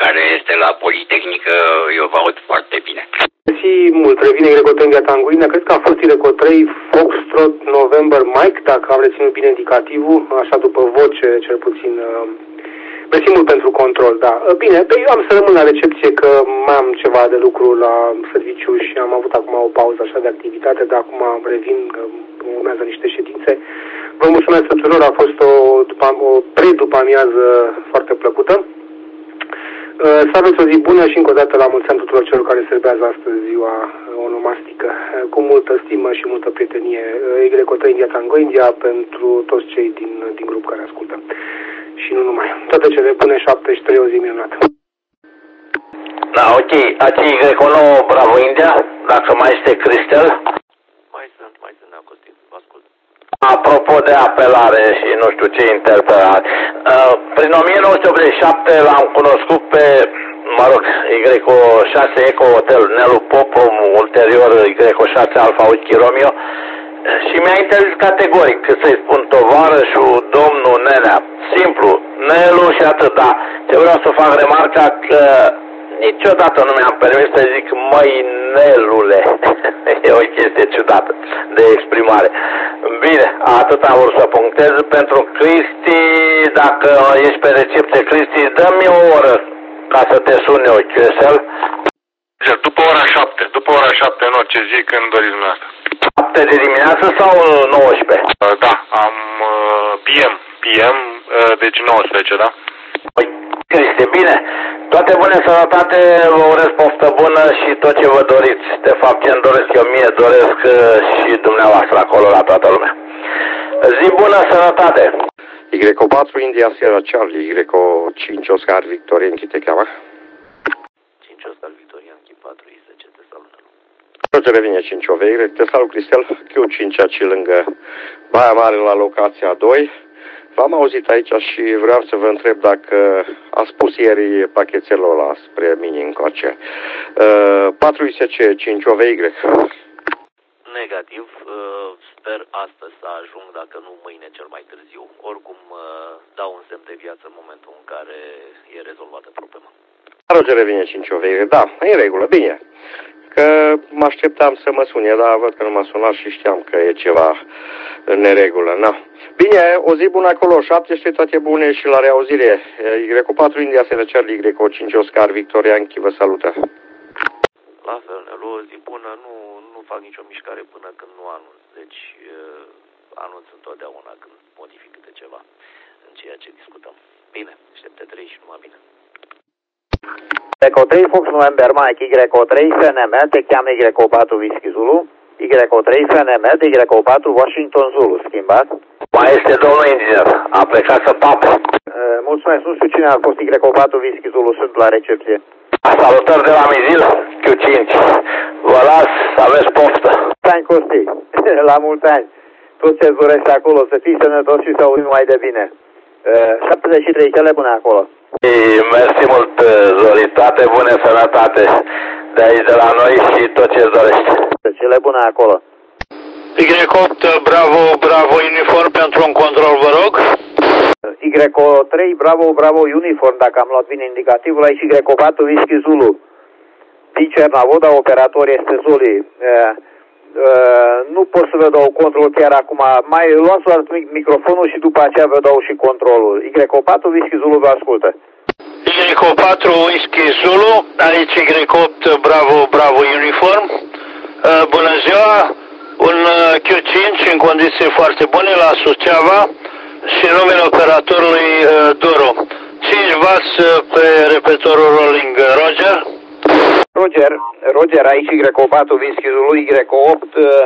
care este la Politehnică, eu vă aud foarte bine. Mersi mult, revine Greco 3 India Tango India, cred că a fost Greco 3 Foxtrot November Mike, dacă am reținut bine indicativul, așa după voce, cel puțin. Mersi mult pentru control, da. Bine, eu am să rămân la recepție, că mai am ceva de lucru la serviciu și am avut acum o pauză așa de activitate, dar acum revin, că urmează niște ședințe. Vă mulțumesc tuturor, a fost o pre-după-amiază foarte plăcută. Să aveți o zi bună și încă o dată la mulți ani tuturor celor care serbează astăzi ziua onomastică. Cu multă stimă și multă prietenie, Greco 3 India Tango India, pentru toți cei din grup care ascultă. Și nu numai. Toate cele bune, 73, o zi minunată. Da, ok. Aici Greco 9, Bravo India, dacă mai este Cristel. Mai sunt, Neacostin, vă ascult. Apropo de apelare și nu știu ce interpelare, prin 1987 l-am cunoscut pe, mă rog, Y6 Eco Hotel Nelu Popo, ulterior Y6 Alfa Whisky Romeo, și mi-a interzis categoric să-i spun tovarășul, domnul, nenea, simplu, Nelu și atât, dar ce vreau să fac remarca că niciodată nu mi-am permis să zic măi Nelule. E o chestie ciudată de exprimare. Bine, atât am vrut să punctez. Pentru Cristi, dacă ești pe recepție, Cristi, dă-mi o oră ca să te sun eu, QSL. După ora 7, în orice zi, când doriți dumneavoastră. 7 de dimineață sau 19? Da, am PM, deci 19, da? Păi, Cristi, bine. Toate bune, sănătate, vă urez poftă bună și tot ce vă doriți. De fapt, ce-mi doresc eu mie, doresc și dumneavoastră acolo la toată lumea. Zi bună, sănătate! Y4 India Sierra Charlie, Y5 Oscar Victorienchi te cheamă? 5 Oscar Victorienchi, 4 I10, te salută. Roger revine 5 OVY, te salut Cristel, Q5 aici lângă Baia Mare la locația 2. V-am auzit aici și vreau să vă întreb dacă a spus ieri pachetelul ăla spre mini încoace. 4 ISC 5 OVY. Negativ, sper astăzi să ajung, dacă nu mâine cel mai târziu. Oricum dau un semn de viață în momentul în care e rezolvată problema. Roger revine 5 OVY, da, în regulă, bine. Că mă așteptam să mă sune, dar văd că nu m-a sunat și știam că e ceva în neregulă. Na. Bine, o zi bună acolo, 17, toate bune și la reauzire. Y4 India Sierra Charlie, Y5 Oscar Victorianchi, vă salută. La fel, Nelu, o zi bună, nu fac nicio mișcare până când nu anunț. Deci anunț întotdeauna când modific câte ceva în ceea ce discutăm. Bine, 73 și numai bine. Y3 Fox November Mike, Y3 FNM, te cheamă Y4 Whisky Zulu, Y3 FNM, Y4 Washington Zulu, schimbat. Mai este domnul inginer, a plecat să papă. Mulțumesc, nu știu cine a fost Y4 Whisky Zulu, sunt la recepție. Salutări de la Mizil, Q5. Vă las, să aveți poftă. Ani Costi, la mulți ani. Tot ce-ți dorești acolo, să fii sănătos și să auzim mai de bine. 73, cele bune acolo. Mersi mult, Zori, toate bune, sănătate de aici de la noi și tot ce-ți dorești. Cele bune acolo. Y8, Bravo, uniform pentru un control, vă rog. Y3, Bravo, uniform, dacă am luat bine indicativul, aici Y4 Whisky Zulu. Din Cernavoda, operator este Zoli. Nu pot să vă dau control chiar acum. Mai luați doar microfonul și după aceea vă dau și controlul. Y4 Whisky Zulu vă ascultă. Y4 Whisky Zulu, aici Y8 Bravo uniform. Bună ziua, un Q5 în condiții foarte bune la Suceava și numele operatorului Duru. 5W pe repetorul rolling. Roger, aici Y4 Whisky Zulu, Y8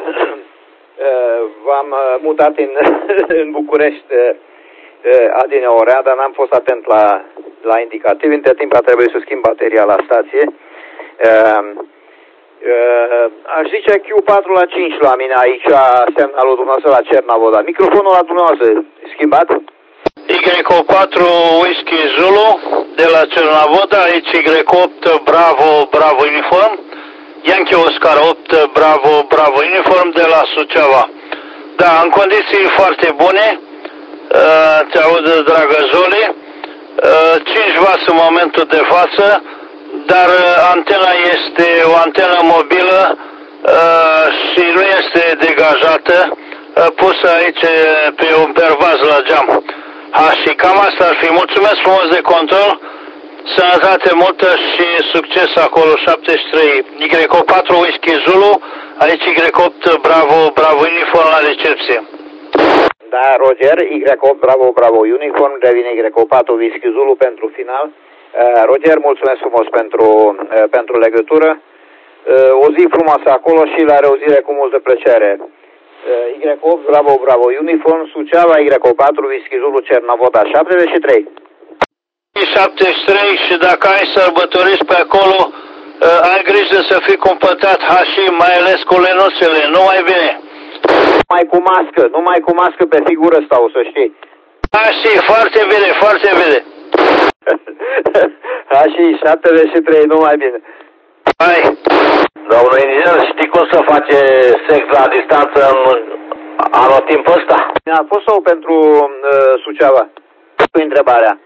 v-am mutat în București adineorea, dar n-am fost atent la indicativ. Între timp a trebuit să schimb bateria la stație. Aș zice Q4 la 5 la mine aici, semnalul dumneavoastră la Cernavoda. Microfonul la dumneavoastră, schimbat? Y4 Whisky Zulu de la Cernavoda, aici Y8 Bravo uniform, Yankee Oscar 8 Bravo uniform de la Suceava. Da, în condiții foarte bune, te aud, dragă Zoli, 5W în momentul de față, dar antena este o antenă mobilă și nu este degajată, pusă aici pe un pervaz la geam. Și cam asta ar fi. Mulțumesc frumos de control, sănătate multă și succes acolo. 73 Y4 Whisky Zulu, aici Y8 Bravo Bravo Uniform la recepție. Da, Roger, Y8 Bravo Bravo Uniform, revine Y4 Whisky Zulu pentru final. Roger, mulțumesc frumos pentru legătură. O zi frumoasă acolo și la reauzire cu multă plăcere. Y8 Bravo Bravo Uniform, Suceava, Y4 Whisky Zulu, Cernavoda, 73. 73 și dacă ai sărbătoriți pe acolo, ai grijă să fii cumpătat hașii, mai ales cu lenuțele, numai bine. Numai cu mască pe figură stau, să știi. Hașii, foarte bine, foarte bine. Hașii, 73, numai bine. Hai. Domnul inginer, știi cum să face sex la distanță în anotimpul ăsta? A fost sau pentru Suceava? Cu întrebarea.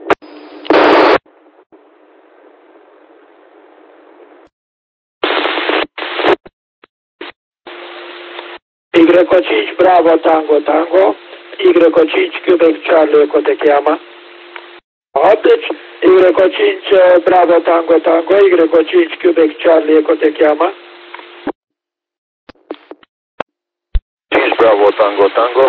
Y5 Bravo Tango Tango, Y5 Quebec Charlie Eco te cheamă. Deci, Y5 Bravo Tango Tango, Y5 Quebec Charlie Eco te cheamă. 5 Bravo Tango Tango.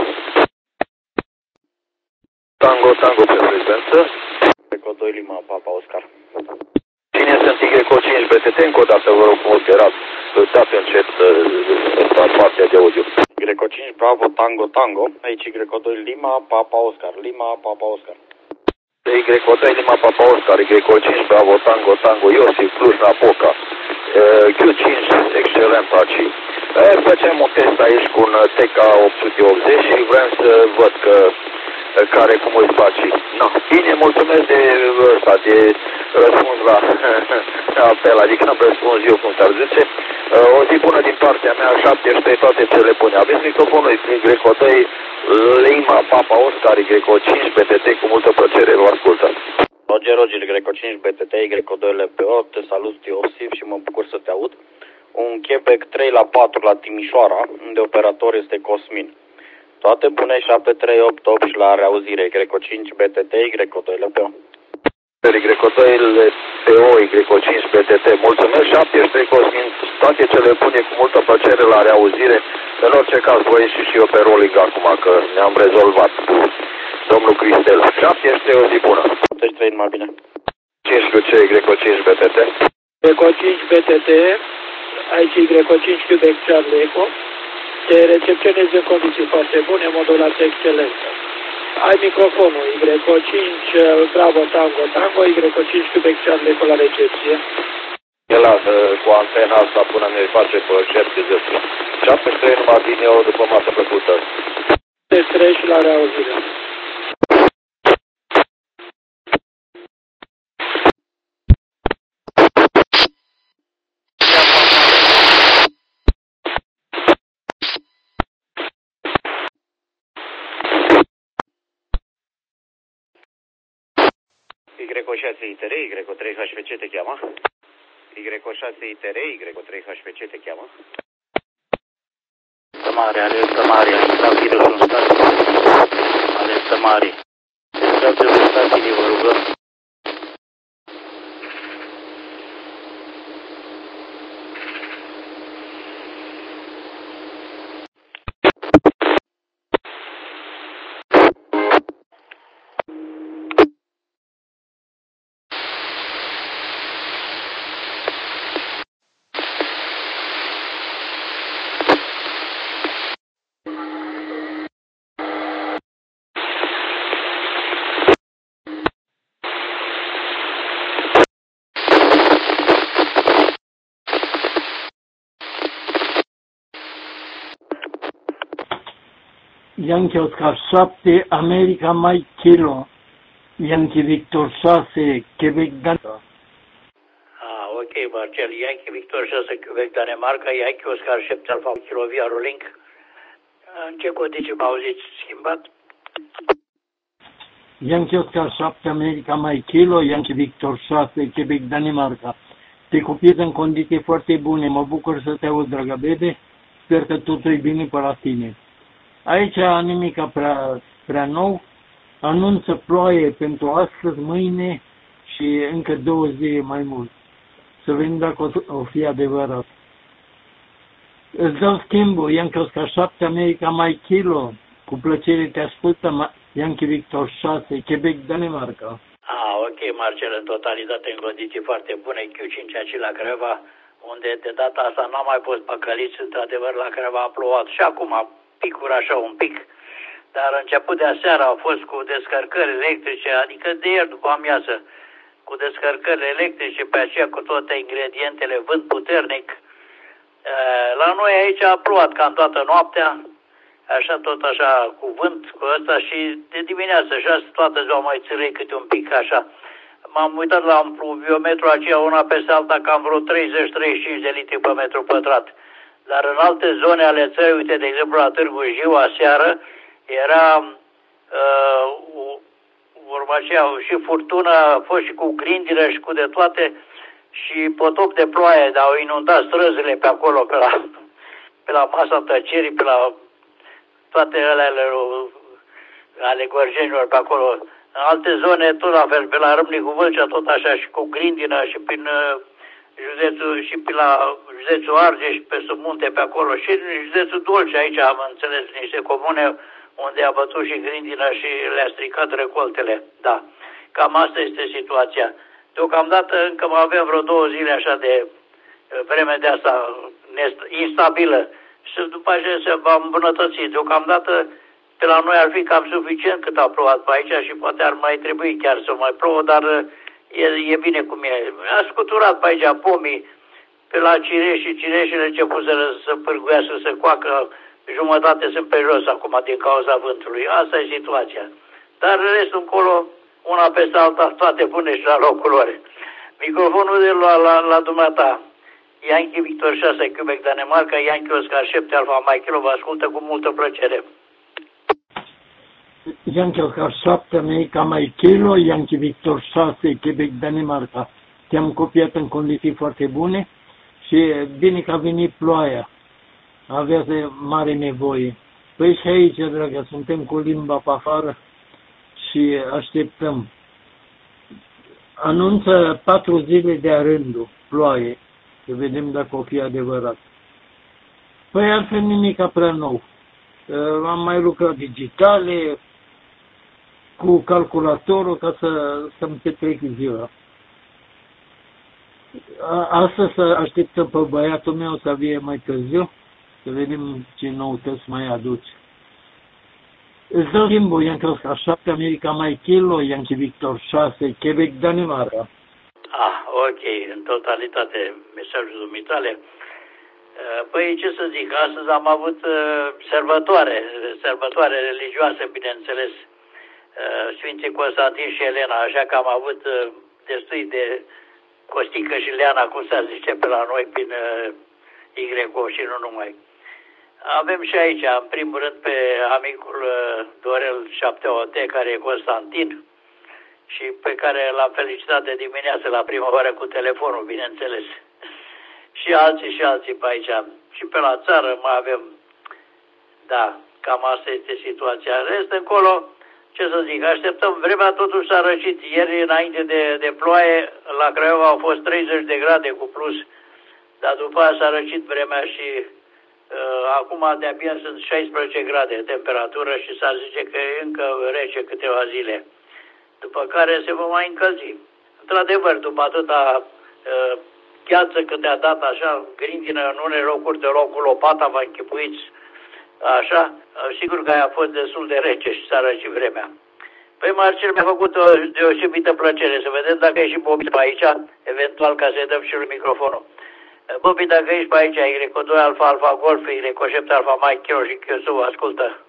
Tango Tango pe frecvență. Eco 2 Lima Papa Oscar. Cine sunt Y5 BTT? Încă o dată vă rog frumos, era dat încet partea de audio. Y5 Bravo Tango Tango, aici Y2 Lima Papa Oscar, Lima Papa Oscar. Y2 Lima Papa Oscar, Y5 Bravo Tango Tango Iosif Cluj Napoca. Q5 excelent aici. Facem un test aici cu un TK880 și vrem să văd care cum îi face. No, bine, mulțumesc de ăsta, de răspuns la apel, adică n-am răspuns eu, cum s-ar zice. O zi bună din partea mea, 73 toate cele bune. Aveți microfonul Y2 Lima Papa Oscar, Y5 BTT, cu multă plăcere, vă ascultă. Roger, Y5 BTT, Y2 LPO, te salut Iosif și mă bucur să te aud. Un Quebec 3/4 la Timișoara, unde operator este Cosmin. Toate bune, 7388 și la reauzire, Y5 BTT, Y2 LPO. Y2 LPO, Y5 BTT, mulțumesc, 73 Cosmin, toate cele bune, cu multă plăcere la reauzire. În orice caz, voi și eu pe rolling acum, că ne-am rezolvat cu domnul Cristel. 73, o zi bună. 73, mai bine. 5 Y5 BTT. Y5 BTT, aici Y5 Quebec Charlie Eco. Te recepționezi în condiții foarte bune, modulație excelentă. Ai microfonul Y5 Bravo Tango Tango, Y5 Quebec Charlie Eco la recepție. El cu antena asta până mi-i face pe șef de zestru. 73 numai bine, o după masă plăcută. 73 și la reauzire. Y6 ITR, Y3 HPC te cheamă. Y6 ITR, Y3 HPC te cheamă. Alertă mare, a intrat virusul în stație. Alertă mare. Intrați în stație, vă rugăm. Yankee Oscar 7, America Mike Kilo, Yankee Victor 6, Quebec Danemarca. Ok, Marcel, Yankee Victor 6, Quebec Danemarca, Yankee Oscar 7, Alfa Kilo via Rolink. În ce condiții m-auziți schimbat? Yankee Oscar 7, America Mike Kilo, Yankee Victor 6, Quebec, Danemarca. Te copiez în condiții foarte bune, mă bucur să te aud, dragă bebe, sper că totul e bine pe la tine. Aici nimic prea nou, anunță ploaie pentru astăzi, mâine și încă 2 zile mai mult. Să vedem dacă o fi adevărat. Îți dau schimbul, Yankee Oscar 7, America Mike Kilo, cu plăcere te ascultă, Yankee Victor 6, Quebec, Danemarca. Ok, Marcel, în totalitate, în condiții foarte bune, Q5 aici la Craiova, unde de data asta n-am mai fost păcăliți, într-adevăr la Craiova a plouat și acum picuri așa un pic, dar început de aseară au fost cu descărcări electrice, adică de ieri după amiază, cu descărcări electrice, pe aceea cu toate ingredientele, vânt puternic. La noi aici a plouat cam toată noaptea, așa tot așa cu vânt, cu ăsta și de dimineață și asta toată ziua mai țârâi câte un pic așa. M-am uitat la pluviometru aceea una peste alta cam vreo 30-35 de litri pe metru pătrat. Dar în alte zone ale țării, uite de exemplu la Târgu Jiu aseară, era vorba aceea și furtună, a fost și cu grindină și cu de toate și potop de ploaie, dar au inundat străzile pe acolo, pe la Masa Tăcerii, pe la toate ale gorjenilor pe acolo. În alte zone tot la fel, pe la Râmnicu Vâlcea tot așa și cu grindină și prin județul și pe la județul Argeș, pe sub munte pe acolo și în județul Dolce aici am înțeles niște comune unde a bătut și grindină și le-a stricat recoltele. Da, cam asta este situația. Deocamdată încă mai avem vreo 2 zile așa de vreme de asta instabilă și după aceea se va îmbunătăți. Deocamdată pe la noi ar fi cam suficient cât a plouat pe aici și poate ar mai trebui chiar să mai plouă, dar e bine cum e. A scuturat pe aici pomii, pe la cireși și cireșile început să pârguiască, să coacă, jumătate sunt pe jos acum din cauza vântului. Asta e situația. Dar restul încolo, una peste alta, toate bune și la locul lor. Microfonul de la dumneata. Yankee Victor 6, Quebec, Danemarca, Yankee Oscar 7, Alfa Mike Kilo, vă ascultă cu multă plăcere. Yankee Oscar 7, America Mike Kilo, Yankee Victor 6, Quebec, Danemarca. Te-am copiat în condiții foarte bune și bine că a venit ploaia. Avea de mare nevoie. Păi și aici, dragă, suntem cu limba pe afară și așteptăm. Anunță 4 zile de-a rândul, ploaie. Să vedem dacă o fi adevărat. Păi altfel nimic prea nou. Am mai lucrat digitale, cu calculatorul ca să-mi petrec ziua. Astăzi să așteptăm pe băiatul meu să vie mai târziu, să vedem ce noutăți mai aduce. Îți dau timpul, Yankee Oscar 7, America Mike Kilo, Yankee Victor 6, Quebec, Danemarca. Ok, în totalitate mesajul dumitale. Păi ce să zic, astăzi am avut sărbătoare religioase, bineînțeles, Sfinții Constantin și Elena, așa că am avut destui de Costică și Leana, cum se zice pe la noi, prin YO și nu numai. Avem și aici, în primul rând, pe amicul Dorel 7OT, care e Constantin, și pe care l-am felicitat de dimineață la primăvară cu telefonul, bineînțeles. Și alții pe aici. Și pe la țară mai avem. Da, cam asta este situația. Rest încolo, ce să zic, așteptăm. Vremea totuși s-a răcit. Ieri, înainte de ploaie, la Craiova au fost 30 de grade cu plus. Dar după aia s-a răcit vremea și acum de-abia sunt 16 grade temperatură și s-ar zice că e încă rece câteva zile. După care se va mai încălzi. Într-adevăr, după atâta gheață cât a dat așa, grindină în unele locuri de locul lopata, vă închipuiți așa, sigur că aia a fost destul de rece și s-a răcit vremea. Păi Marcel, mi-a făcut o deosebită plăcere să vedem dacă e și Bobby pe aici, eventual ca să-i dăm și lui microfonul. Bobby, dacă ești pe aici, Y2 Alfa Alfa Golf, Y7 Alfa Mike Kilo și Kiosu, ascultă.